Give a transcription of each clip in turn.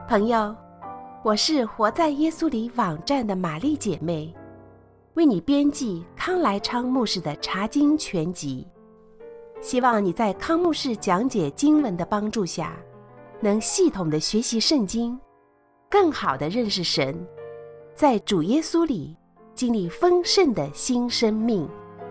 朋友，我是活在耶稣里网站的玛丽姐妹，为你编辑康来昌牧师的查经全集。希望你在康牧师讲解经文的帮助下，能系统的学习圣经，更好的认识神，在主耶稣里经历丰盛的新生命。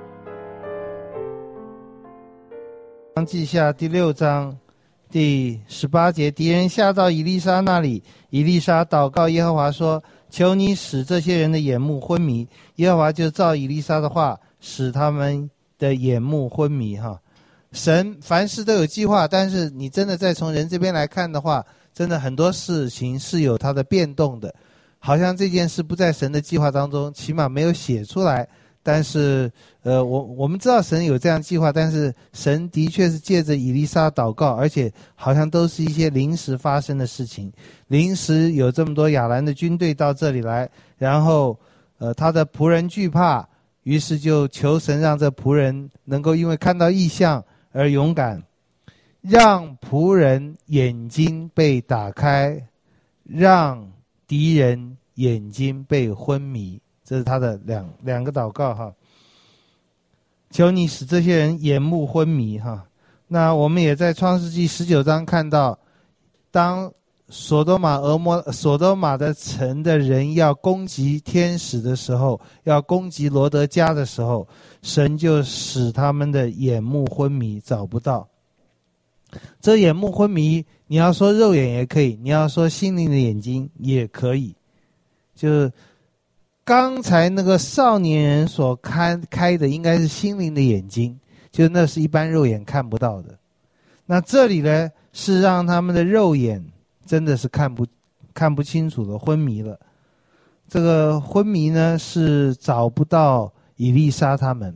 记下第6章第18节，敌人下到以利沙那里，以利沙祷告耶和华说：求你使这些人的眼目昏迷。耶和华就照以利沙的话，使他们的眼目昏迷。神凡事都有计划，但是你真的再从人这边来看的话，真的很多事情是有它的变动的，好像这件事不在神的计划当中，起码没有写出来。但是我们知道神有这样计划，但是神的确是借着以利沙祷告，而且好像都是一些临时发生的事情。临时有这么多亚兰的军队到这里来，然后他的仆人惧怕，于是就求神让这仆人能够因为看到异象而勇敢，让仆人眼睛被打开，让敌人眼睛被昏迷。这是他的两个祷告哈，求你使这些人眼目昏迷哈。那我们也在创世纪19章看到，当所多玛的城的人要攻击天使的时候，要攻击罗德家的时候，神就使他们的眼目昏迷，找不到。这眼目昏迷，你要说肉眼也可以，你要说心灵的眼睛也可以，就是刚才那个少年人所开的应该是心灵的眼睛，就那是一般肉眼看不到的。那这里呢，是让他们的肉眼真的是看不清楚了，昏迷了。这个昏迷呢，是找不到以利沙他们。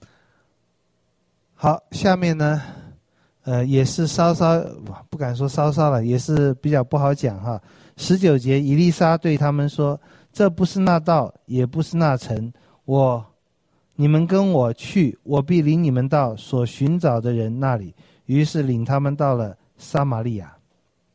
好，下面呢也是稍稍不敢说稍稍了，也是比较不好讲哈。19节，以利沙对他们说：这不是那道，也不是那城，你们跟我去，我必领你们到所寻找的人那里。于是领他们到了撒玛利亚。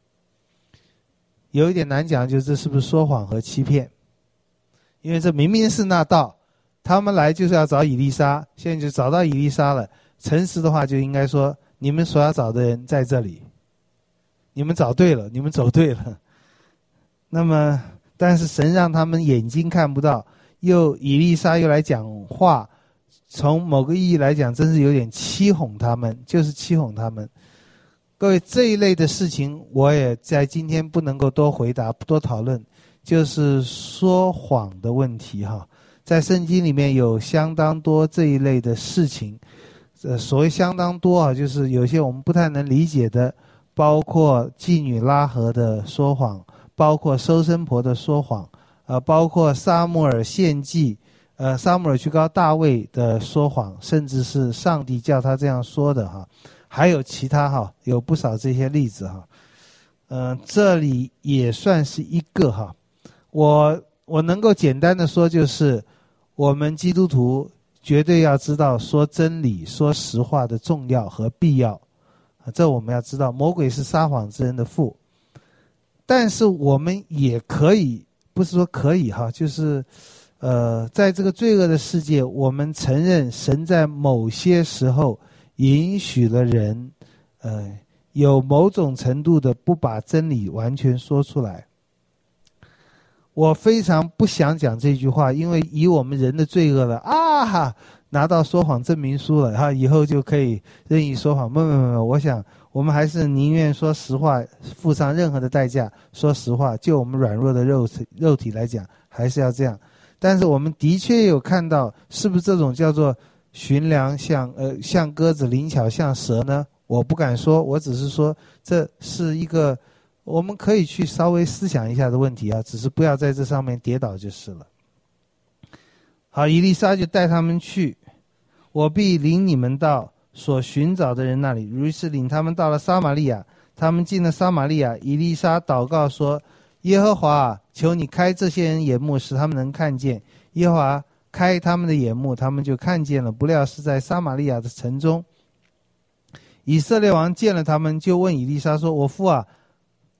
有一点难讲，就是这是不是说谎和欺骗？因为这明明是那道，他们来就是要找以利沙，现在就找到以利沙了。诚实的话就应该说，你们所要找的人在这里，你们找对了，你们走对了。那么但是神让他们眼睛看不到，以利沙又来讲话，从某个意义来讲，真是有点欺哄他们，就是欺哄他们。各位，这一类的事情我也在今天不能够多回答多讨论，就是说谎的问题哈。在圣经里面有相当多这一类的事情，所谓相当多啊，就是有些我们不太能理解的，包括妓女拉合的说谎，包括收生婆的说谎，包括撒母耳献祭，撒母耳去告大卫的说谎，甚至是上帝叫他这样说的哈，还有其他哈，有不少这些例子哈，这里也算是一个哈，我能够简单的说，就是我们基督徒绝对要知道说真理、说实话的重要和必要，这我们要知道，魔鬼是撒谎之人的父。但是我们也可以，不是说可以哈，就是在这个罪恶的世界，我们承认神在某些时候允许了人有某种程度的不把真理完全说出来。我非常不想讲这句话，因为以我们人的罪恶了拿到说谎证明书了以后就可以任意说谎。没，我想我们还是宁愿说实话，付上任何的代价说实话，就我们软弱的肉体来讲，还是要这样。但是我们的确有看到，是不是这种叫做驯良像鸽子，灵巧像蛇呢？我不敢说，我只是说这是一个我们可以去稍微思想一下的问题啊，只是不要在这上面跌倒就是了。好，以利沙就带他们去，我必领你们到所寻找的人那里。于是领他们到了撒玛利亚，他们进了撒玛利亚，以利沙祷告说：耶和华，求你开这些人眼目，使他们能看见。耶和华开他们的眼目，他们就看见了，不料是在撒玛利亚的城中。以色列王见了他们，就问以利沙说：我父啊，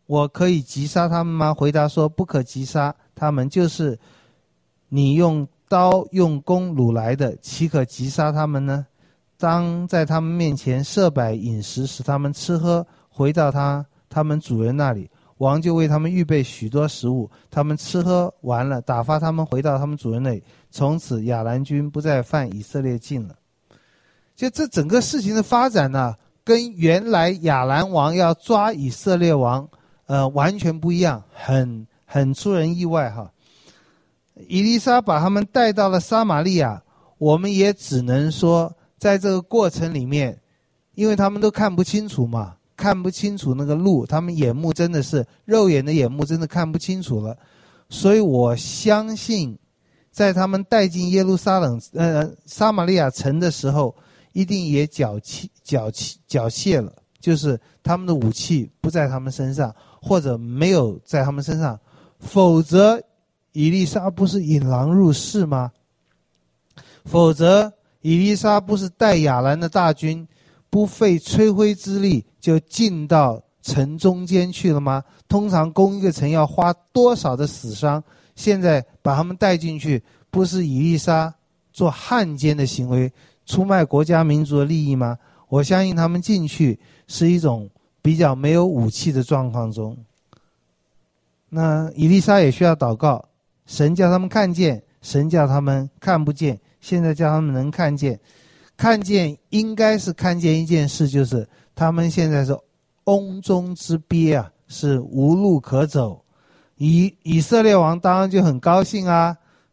我可以击杀他们吗？回答说不可击杀他们，就是你用刀用弓掳来的，岂可击杀他们呢？当在他们面前设摆饮食，使他们吃喝，回到他们主人那里，王就为他们预备许多食物，他们吃喝完了，打发他们回到他们主人那里。从此亚兰军不再犯以色列境了。就这整个事情的发展呢，跟原来亚兰王要抓以色列王完全不一样，很出人意外哈。以利沙把他们带到了撒玛利亚，我们也只能说在这个过程里面，因为他们都看不清楚嘛，看不清楚那个路，他们眼目真的是肉眼的眼目真的看不清楚了，所以我相信在他们带进耶路撒冷撒玛利亚城的时候，一定也缴械了，就是他们的武器不在他们身上，或者没有在他们身上，否则以利沙不是引狼入室吗？否则以利沙不是带亚兰的大军不费吹灰之力就进到城中间去了吗？通常攻一个城要花多少的死伤，现在把他们带进去，不是以利沙做汉奸的行为，出卖国家民族的利益吗？我相信他们进去是一种比较没有武器的状况中。那以利沙也需要祷告，神叫他们看见，神叫他们看不见，现在叫他们能看见。看见应该是看见一件事，就是他们现在是瓮中之鳖啊，是无路可走。以色列王当然就很高兴啊，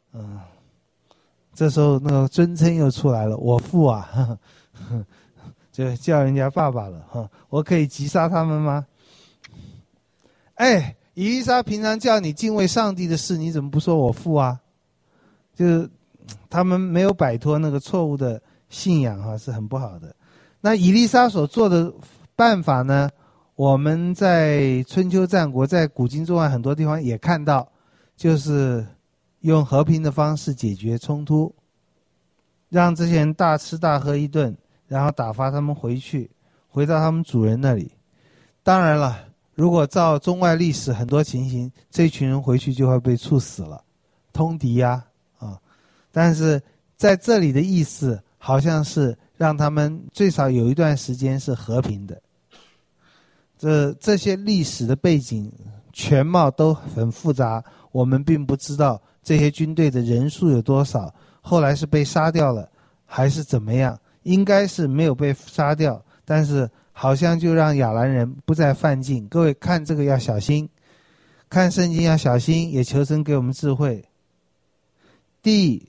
这时候那个尊称又出来了，我父啊，呵呵，就叫人家爸爸了，我可以击杀他们吗？哎，以利沙平常叫你敬畏上帝的事，你怎么不说我父啊？就是他们没有摆脱那个错误的信仰是很不好的。那以利沙所做的办法呢，我们在春秋战国，在古今中外很多地方也看到，就是用和平的方式解决冲突，让这些人大吃大喝一顿，然后打发他们回到他们主人那里。当然了，如果照中外历史很多情形，这群人回去就会被处死了，通敌呀但是在这里的意思好像是让他们最少有一段时间是和平的。这些历史的背景全貌都很复杂，我们并不知道这些军队的人数有多少，后来是被杀掉了还是怎么样，应该是没有被杀掉，但是好像就让亚兰人不再犯境。各位看这个要小心，看圣经要小心，也求神给我们智慧。第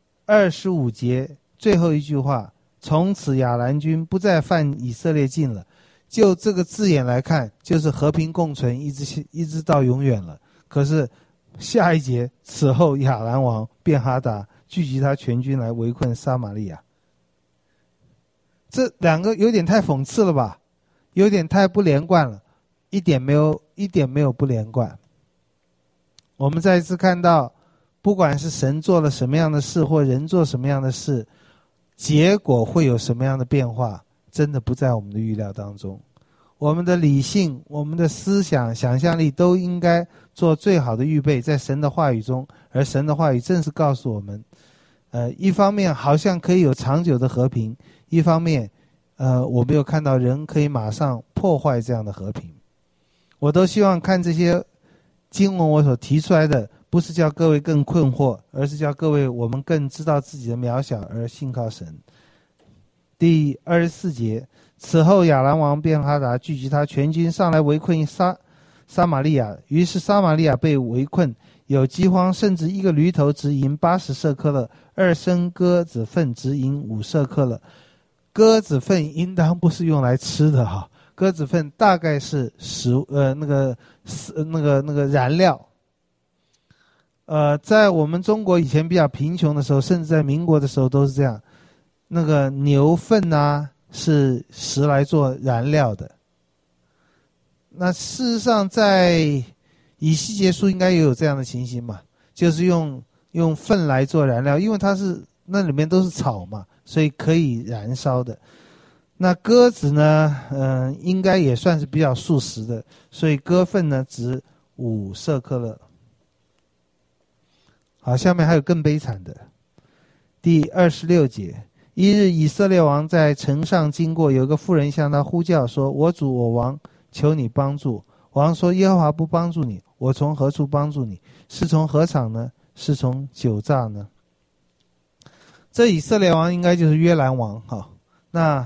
25节最后一句话，从此亚兰军不再犯以色列境了。就这个字眼来看，就是和平共存，一直到永远了。可是下一节，此后亚兰王便哈达聚集他全军来围困撒玛利亚。这两个有点太讽刺了吧，有点太不连贯了，一点没有不连贯。我们再一次看到，不管是神做了什么样的事，或人做什么样的事，结果会有什么样的变化，真的不在我们的预料当中。我们的理性，我们的思想、想象力都应该做最好的预备，在神的话语中。而神的话语正是告诉我们，一方面好像可以有长久的和平，一方面我没有看到人可以马上破坏这样的和平。我都希望看这些经文我所提出来的，不是叫各位更困惑，而是叫各位我们更知道自己的渺小而信靠神。第24节，此后亚兰王便哈达聚集他全军上来围困撒玛利亚，于是撒玛利亚被围困，有饥荒，甚至一个驴头值银80舍克勒，2升鸽子粪值银5舍克勒。鸽子粪应当不是用来吃的哈，鸽子粪大概是那个燃料。在我们中国以前比较贫穷的时候，甚至在民国的时候都是这样，那个牛粪是拾来做燃料的。那事实上在以西结书应该也有这样的情形嘛，就是用粪来做燃料，因为它是那里面都是草嘛，所以可以燃烧的。 那鸽子呢，应该也算是比较素食的，所以鸽粪呢值5舍克勒。好，下面还有更悲惨的，第26节。一日，以色列王在城上经过，有个妇人向他呼叫说：“我主我王，求你帮助。”王说：“耶和华不帮助你，我从何处帮助你？是从禾场呢？是从酒榨呢？”这以色列王应该就是约兰王。好，那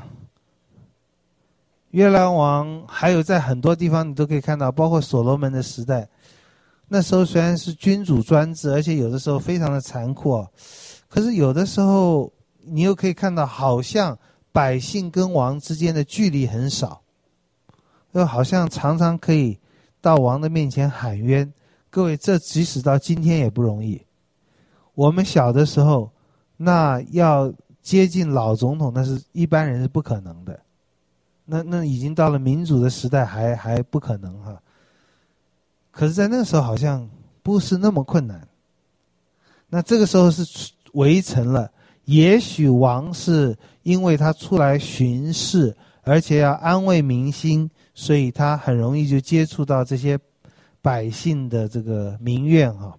约兰王还有在很多地方你都可以看到，包括所罗门的时代，那时候虽然是君主专制，而且有的时候非常的残酷，可是有的时候你又可以看到，好像百姓跟王之间的距离很少，又好像常常可以到王的面前喊冤。各位，这即使到今天也不容易。我们小的时候，那要接近老总统，那是一般人是不可能的。那已经到了民主的时代，还不可能哈。可是，在那个时候好像不是那么困难。那这个时候是围城了。也许王是因为他出来巡视，而且要安慰民心，所以他很容易就接触到这些百姓的这个民怨哈。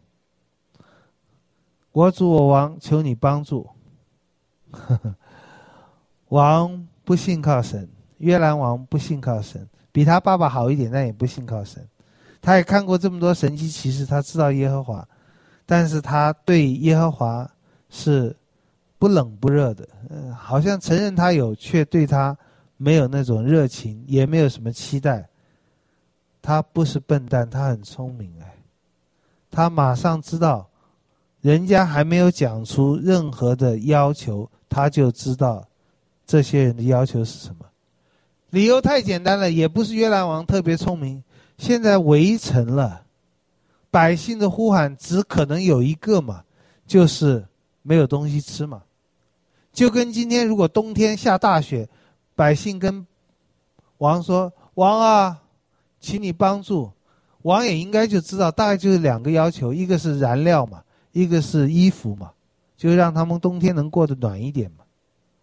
我主我王，求你帮助。王不信靠神，约兰王不信靠神，比他爸爸好一点，但也不信靠神。他也看过这么多神迹奇事，他知道耶和华，但是他对耶和华是不冷不热的，好像承认他有，却对他没有那种热情，也没有什么期待。他不是笨蛋，他很聪明他马上知道人家还没有讲出任何的要求，他就知道这些人的要求是什么。理由太简单了，也不是约兰王特别聪明。现在围城了，百姓的呼喊只可能有一个嘛，就是没有东西吃嘛。就跟今天如果冬天下大雪，百姓跟王说：“王啊，请你帮助。”王也应该就知道，大概就是2个要求，一个是燃料嘛，一个是衣服嘛，就让他们冬天能过得暖一点嘛。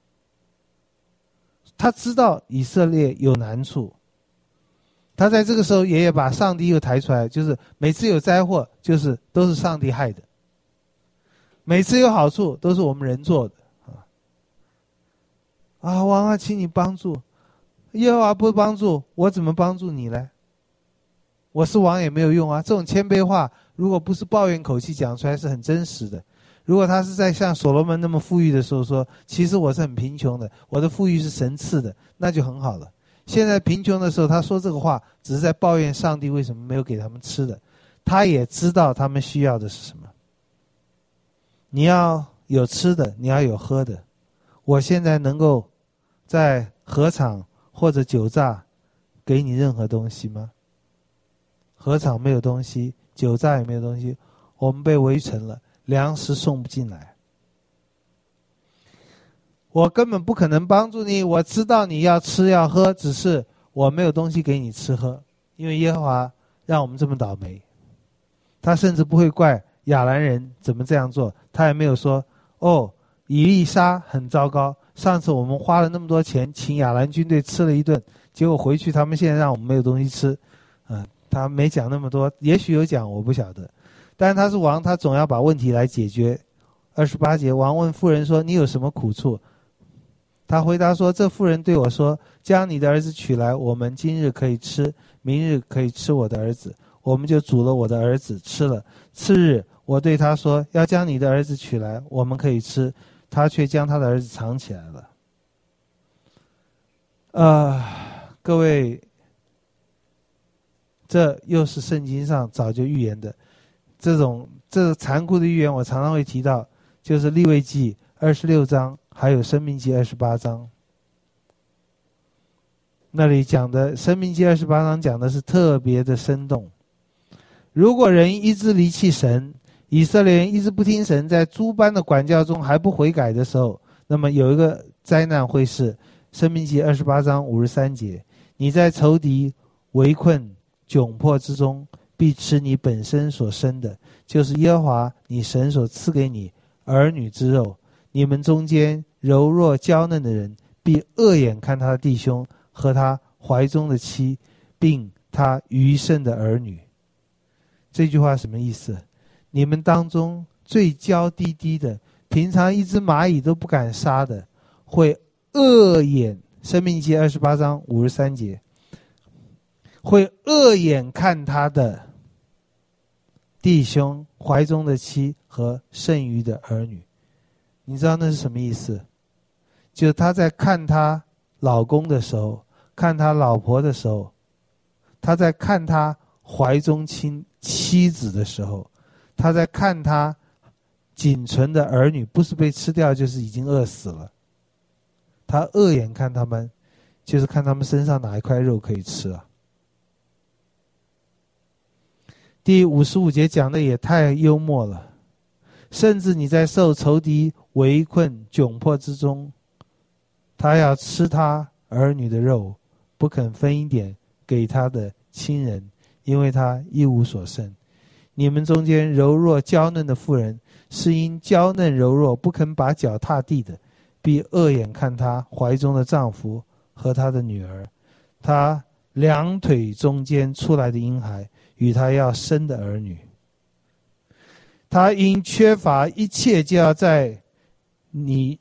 他知道以色列有难处，他在这个时候也把上帝又抬出来，就是每次有灾祸，就是都是上帝害的；每次有好处，都是我们人做的。王啊，请你帮助。耶和华不帮助，我怎么帮助你呢？我是王也没有用啊。这种谦卑话，如果不是抱怨口气讲出来，是很真实的。如果他是在像所罗门那么富裕的时候说，其实我是很贫穷的，我的富裕是神赐的，那就很好了。现在贫穷的时候，他说这个话，只是在抱怨上帝为什么没有给他们吃的。他也知道他们需要的是什么。你要有吃的，你要有喝的。我现在能够在禾场或者酒榨给你任何东西吗？禾场没有东西，酒榨也没有东西，我们被围城了，粮食送不进来。我根本不可能帮助你，我知道你要吃要喝，只是我没有东西给你吃喝，因为耶和华让我们这么倒霉。他甚至不会怪亚兰人怎么这样做，他也没有说以利沙很糟糕，上次我们花了那么多钱请亚兰军队吃了一顿，结果回去他们现在让我们没有东西吃。他没讲那么多，也许有讲我不晓得，但是他是王，他总要把问题来解决。28节，王问妇人说：“你有什么苦处？”他回答说：“这妇人对我说，将你的儿子取来，我们今日可以吃，明日可以吃我的儿子。我们就煮了我的儿子吃了。次日，我对他说，要将你的儿子取来，我们可以吃。他却将他的儿子藏起来了。”各位，这又是圣经上早就预言的，这个残酷的预言，我常常会提到，就是利未记26章，还有申命记28章。那里讲的申命记28章讲的是特别的生动。如果人一直离弃神，以色列人一直不听神，在诸般的管教中还不悔改的时候，那么有一个灾难会是申命记28章53节，你在仇敌围困窘迫之中，必吃你本身所生的，就是耶和华你神所赐给你儿女之肉。你们中间柔弱娇嫩的人，必必恶眼看他的弟兄和他怀中的妻，并他余剩的儿女。这句话什么意思？你们当中最娇滴滴的，平常一只蚂蚁都不敢杀的，会恶眼，申命记28章53节，会恶眼看他的弟兄怀中的妻和剩余的儿女。你知道那是什么意思？就是他在看他老公的时候，看他老婆的时候，他在看他怀中妻子的时候，他在看他仅存的儿女，不是被吃掉就是已经饿死了，他恶眼看他们，就是看他们身上哪一块肉可以吃啊。第55节讲的也太幽默了，甚至你在受仇敌围困窘迫之中，他要吃他儿女的肉，不肯分一点给他的亲人，因为他一无所剩。你们中间柔弱娇嫩的妇人，是因娇嫩柔弱不肯把脚踏地的，必恶眼看她怀中的丈夫和她的女儿，她两腿中间出来的婴孩与她要生的儿女。她因缺乏一切，就要在你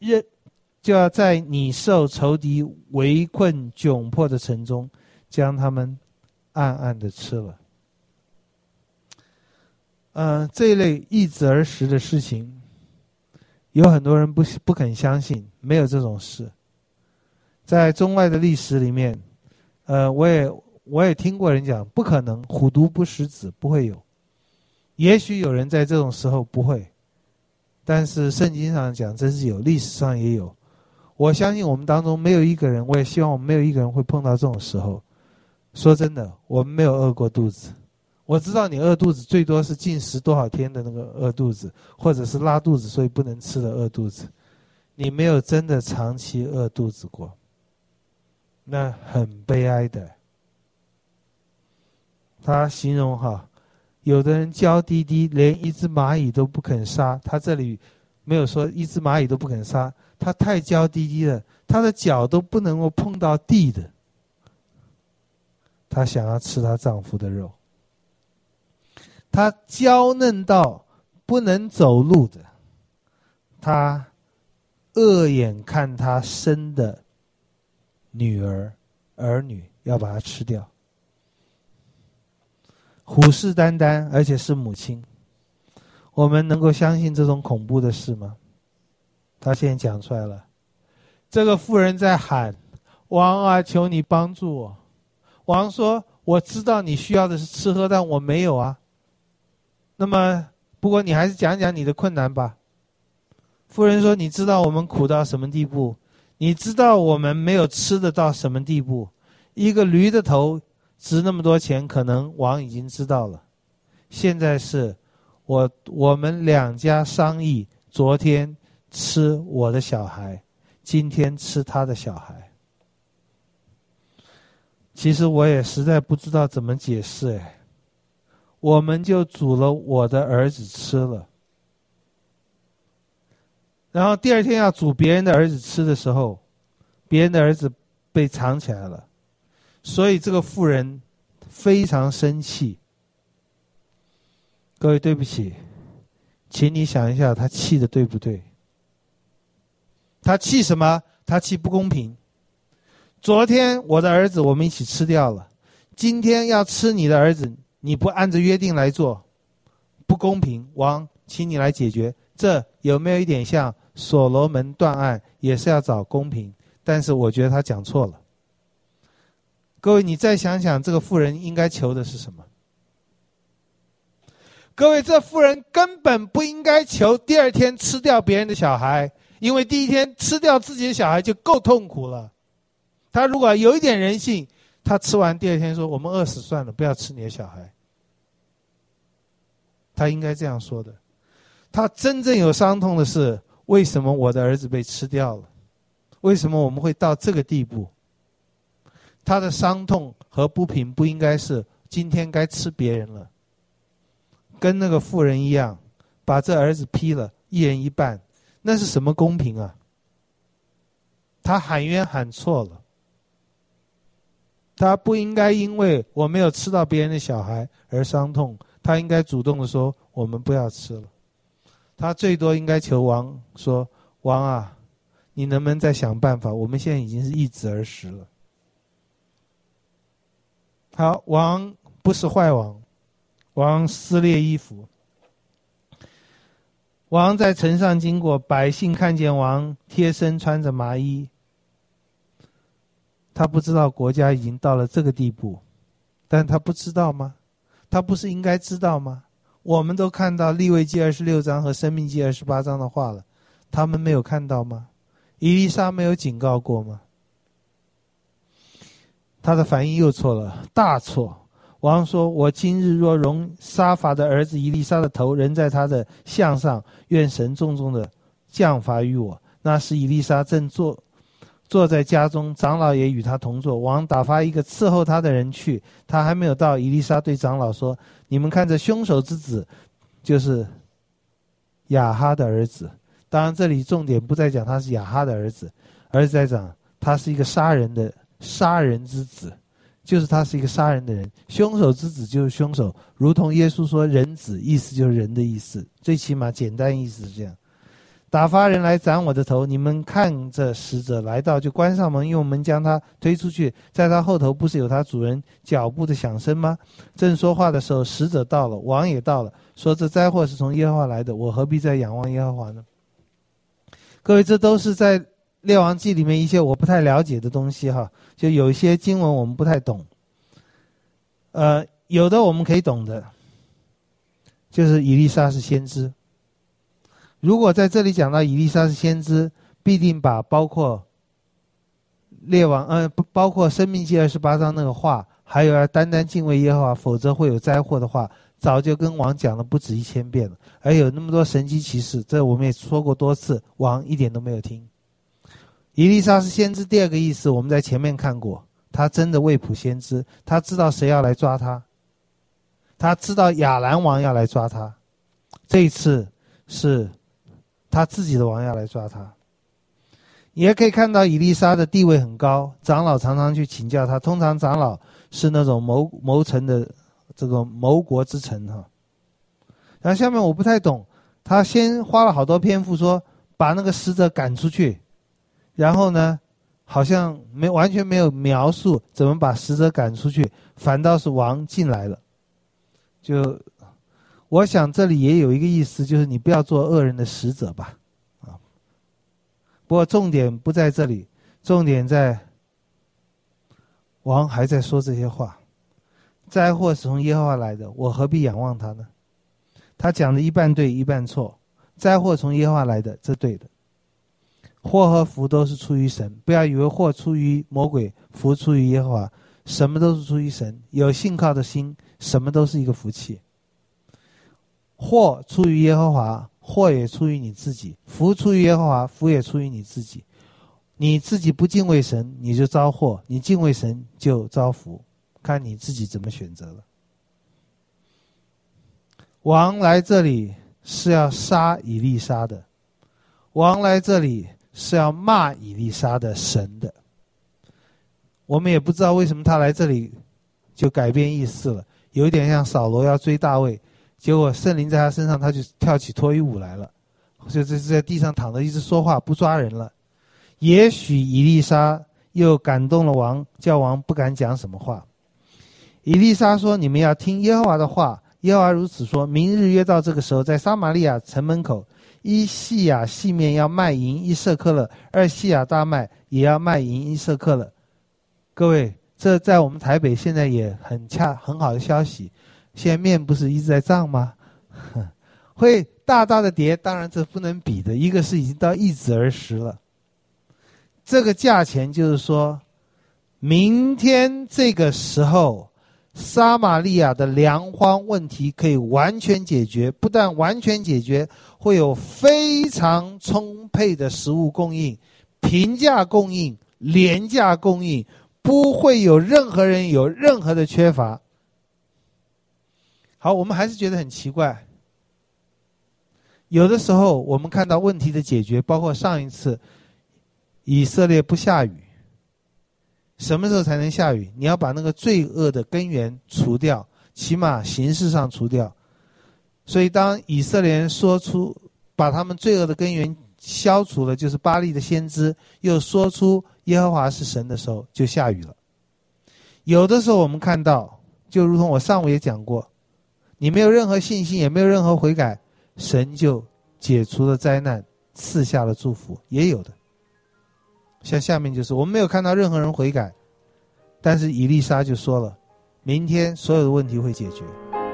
受仇敌围困窘迫的城中，将他们暗暗的吃了。这一类易子而食的事情，有很多人不肯相信，没有这种事。在中外的历史里面，我也听过人讲，不可能，虎毒不食子，不会有。也许有人在这种时候不会，但是圣经上讲真是有，历史上也有。我相信我们当中没有一个人，我也希望我们没有一个人会碰到这种时候。说真的，我们没有饿过肚子。我知道你饿肚子最多是禁食多少天的那个饿肚子，或者是拉肚子所以不能吃的饿肚子，你没有真的长期饿肚子过，那很悲哀的。他形容有的人娇滴滴，连一只蚂蚁都不肯杀，他这里没有说一只蚂蚁都不肯杀，他太娇滴滴了，他的脚都不能够碰到地的，他想要吃她丈夫的肉。她娇嫩到不能走路的，她恶眼看她生的女儿儿女，要把她吃掉，虎视眈眈，而且是母亲。我们能够相信这种恐怖的事吗？他现在讲出来了，这个妇人在喊：王啊，求你帮助我。王说：我知道你需要的是吃喝，但我没有啊。那么不过你还是讲讲你的困难吧。妇人说：你知道我们苦到什么地步？你知道我们没有吃的到什么地步？一个驴的头值那么多钱，可能王已经知道了。现在是我们两家商议，昨天吃我的小孩，今天吃他的小孩。其实我也实在不知道怎么解释。我们就煮了我的儿子吃了，然后第二天要煮别人的儿子吃的时候，别人的儿子被藏起来了，所以这个妇人非常生气。各位对不起，请你想一下，他气的对不对？他气什么？他气不公平。昨天我的儿子我们一起吃掉了，今天要吃你的儿子，你不按着约定来做，不公平。王，请你来解决。这有没有一点像所罗门断案，也是要找公平？但是我觉得他讲错了。各位，你再想想，这个妇人应该求的是什么？各位，这妇人根本不应该求第二天吃掉别人的小孩，因为第一天吃掉自己的小孩就够痛苦了。他如果有一点人性，他吃完第二天说：我们饿死算了，不要吃你的小孩。他应该这样说的。他真正有伤痛的是，为什么我的儿子被吃掉了？为什么我们会到这个地步？他的伤痛和不平不应该是今天该吃别人了，跟那个妇人一样，把这儿子劈了，一人一半，那是什么公平啊？ 他喊冤喊错了，他不应该因为我没有吃到别人的小孩而伤痛，他应该主动的说我们不要吃了。他最多应该求王说，王啊，你能不能再想办法，我们现在已经是易子而食了。好，王不是坏王，王撕裂衣服。王在城上经过，百姓看见王贴身穿着麻衣，他不知道国家已经到了这个地步，但他不知道吗？他不是应该知道吗？我们都看到利未记26章和申命记28章的话了，他们没有看到吗？以利沙没有警告过吗？他的反应又错了，大错。王说，我今日若容沙法的儿子以利沙的头仍在他的项上，愿神重重的降罚于我。那时以利沙正坐在家中，长老也与他同坐。王打发一个伺候他的人去，他还没有到，以利沙对长老说，你们看这凶手之子就是亚哈的儿子。当然这里重点不在讲他是亚哈的儿子，而是在讲他是一个杀人之子，就是他是一个杀人的人。凶手之子就是凶手，如同耶稣说人子，意思就是人的意思，最起码简单意思是这样。打发人来斩我的头，你们看着使者来到，就关上门，用门将他推出去。在他后头不是有他主人脚步的响声吗？正说话的时候，使者到了，王也到了，说这灾祸是从耶和华来的，我何必再仰望耶和华呢？各位，这都是在列王记里面一些我不太了解的东西哈，就有一些经文我们不太懂，有的我们可以懂的，就是以利沙是先知。如果在这里讲到以利沙是先知，必定把包括包括申命记28章那个话，还有要单单敬畏耶和华，否则会有灾祸的话，早就跟王讲了不止1000遍了。而有那么多神迹奇事，这我们也说过多次，王一点都没有听。以利沙是先知，第二个意思我们在前面看过，他真的未卜先知，他知道谁要来抓他，他知道亚兰王要来抓他，这一次是他自己的王要来抓他。也可以看到以利沙的地位很高，长老常常去请教他，通常长老是那种谋臣的这个谋国之臣哈。然后下面我不太懂，他先花了好多篇幅说把那个使者赶出去，然后呢好像完全没有描述怎么把使者赶出去，反倒是王进来了。就我想这里也有一个意思，就是你不要做恶人的使者吧，啊。不过重点不在这里，重点在王还在说这些话，灾祸是从耶和华来的，我何必仰望他呢？他讲的一半对一半错，灾祸从耶和华来的，这对的。祸和福都是出于神，不要以为祸出于魔鬼，福出于耶和华，什么都是出于神。有信靠的心，什么都是一个福气。祸出于耶和华，祸也出于你自己；福出于耶和华，福也出于你自己。你自己不敬畏神，你就遭祸；你敬畏神，就遭福，看你自己怎么选择了。王来这里是要杀以利沙的，王来这里是要骂以利沙的神的。我们也不知道为什么他来这里就改变意思了，有一点像扫罗要追大卫，结果圣灵在他身上，他就跳起脱衣舞来了，就是在地上躺着一直说话，不抓人了。也许以利沙又感动了王，叫王不敢讲什么话。以利沙说，你们要听耶和华的话，耶和华如此说，明日约到这个时候，在撒玛利亚城门口，1细亚细面要卖银1舍克勒，2细亚大麦也要卖银1舍克勒。各位，这在我们台北现在也很好的消息，现在面不是一直在涨吗？会大大的跌，当然这不能比的，一个是已经到易子而食了，这个价钱就是说明天这个时候撒玛利亚的粮荒问题可以完全解决，不但完全解决，会有非常充沛的食物供应，平价供应，廉价供应，不会有任何人有任何的缺乏。好，我们还是觉得很奇怪，有的时候我们看到问题的解决，包括上一次以色列不下雨。什么时候才能下雨？你要把那个罪恶的根源除掉，起码形式上除掉。所以当以色列人说出把他们罪恶的根源消除了，就是巴力的先知又说出耶和华是神的时候，就下雨了。有的时候我们看到，就如同我上午也讲过，你没有任何信心，也没有任何悔改，神就解除了灾难，赐下了祝福，也有的。像下面就是我们没有看到任何人悔改，但是以利沙就说了，明天所有的问题会解决。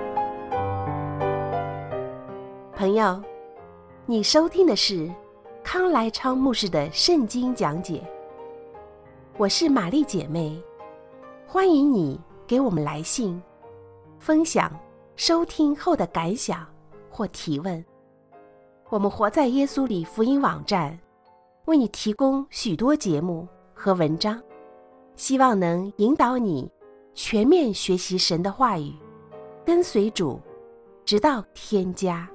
朋友，你收听的是康来昌牧师的圣经讲解。我是玛丽姐妹，欢迎你给我们来信，分享收听后的感想或提问。我们活在耶稣里福音网站为你提供许多节目和文章，希望能引导你全面学习神的话语，跟随主，直到天家。